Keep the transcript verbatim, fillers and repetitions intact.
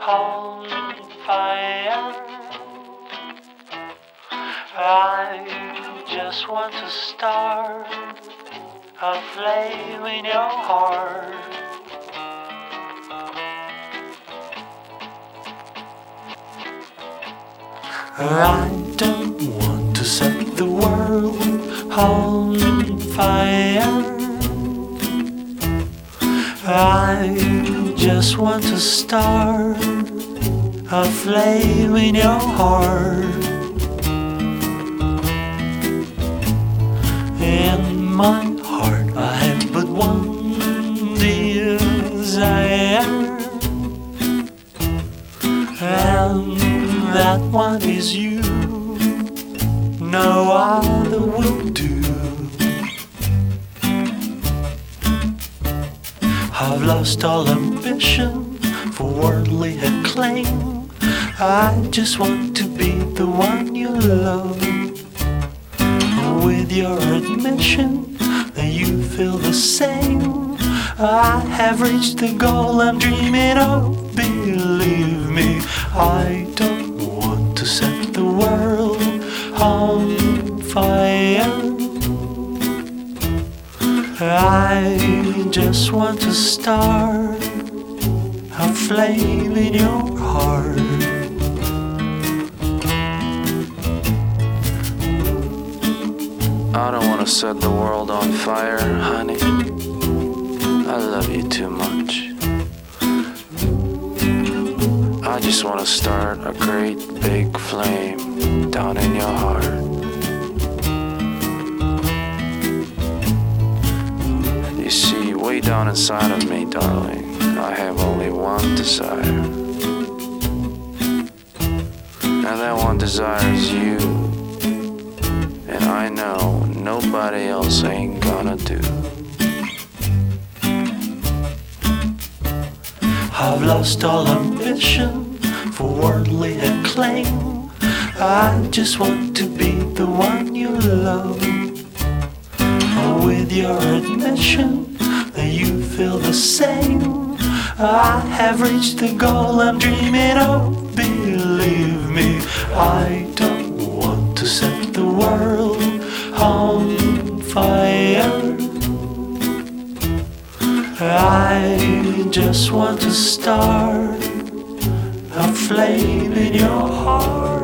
on fire. I just want to start a flame in your heart. I don't want to set the world on fire. I just want to start a flame in your heart. In my heart I have but one desire, and that one is you. No other will do. I've lost all ambition for worldly acclaim. I just want to be the one you love. With your admission that you feel the same, I have reached the goal I'm dreaming of. Believe me, I don't want to set the world on fire. I just want to start a flame in your heart. I don't want to set the world on fire, honey. I love you too much. I just want to start a great big flame down in your heart. You see, way down inside of me, darling, I have only one desire. And that one desire is you. And I know nobody else ain't gonna do. I've lost all ambition for worldly acclaim. I just want to be the one you love. With your admission that you feel the same, I have reached the goal I'm dreaming of. Believe me, I don't want to set the world on fire. I just want to start a flame in your heart.